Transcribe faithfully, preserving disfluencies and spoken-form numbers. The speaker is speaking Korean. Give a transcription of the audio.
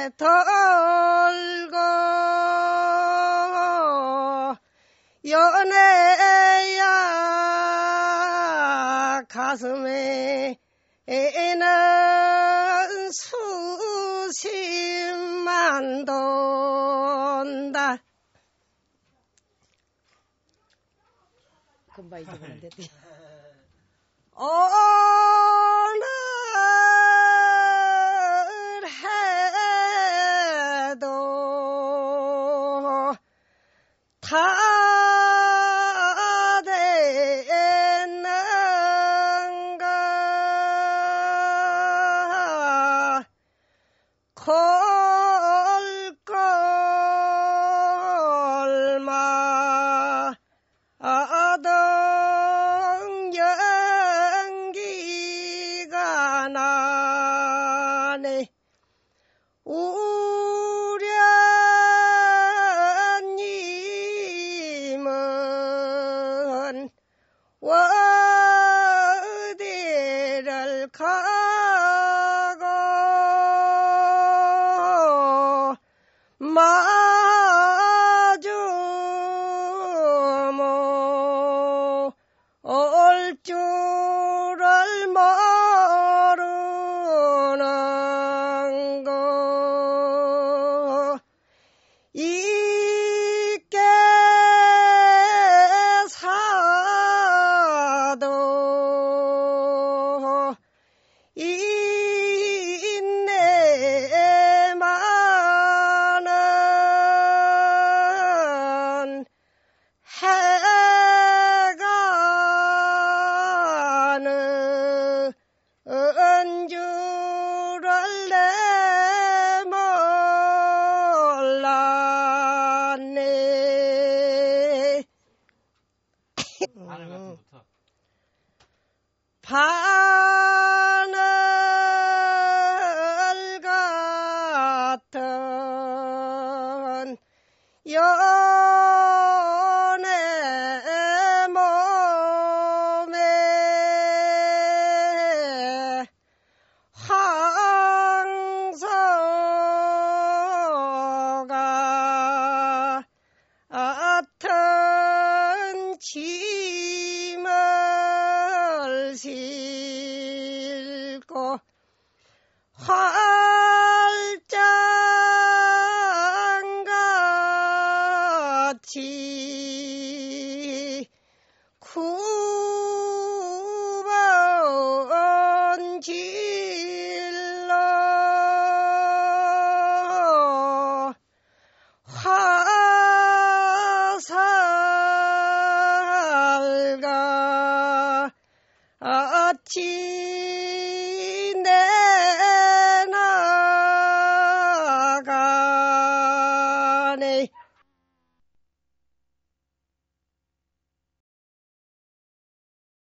돌고 연애야 가슴에 에는 수십만 돈다. 금방 잊어버렸는데. 오늘 해도 다 됐는가 콜콜마 아동 연기가 나네. 우련님은 어디를 가고 마주 올 줄을 모르는 거 있게 사도 인내만은 해가는 줄을 내 몰랐네. 바늘 같은 연애 몸에 황소가 같은 짐을 싣고 활장같이 구번 질러 화살과 같이